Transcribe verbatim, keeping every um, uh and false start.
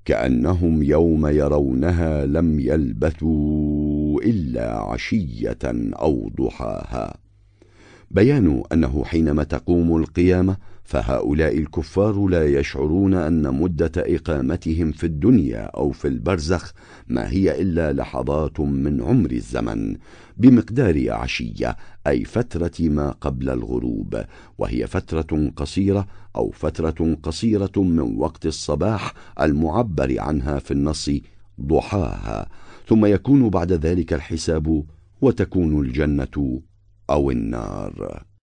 كأنهم يوم يرونها لم يلبثوا إلا عشية أو ضحاها. بيان أنه حينما تقوم القيامة فهؤلاء الكفار لا يشعرون أن مدة إقامتهم في الدنيا أو في البرزخ ما هي إلا لحظات من عمر الزمن بمقدار عشية، أي فترة ما قبل الغروب، وهي فترة قصيرة أو فترة قصيرة من وقت الصباح المعبر عنها في النص ضحاها، ثم يكون بعد ذلك الحساب وتكون الجنة أو النار.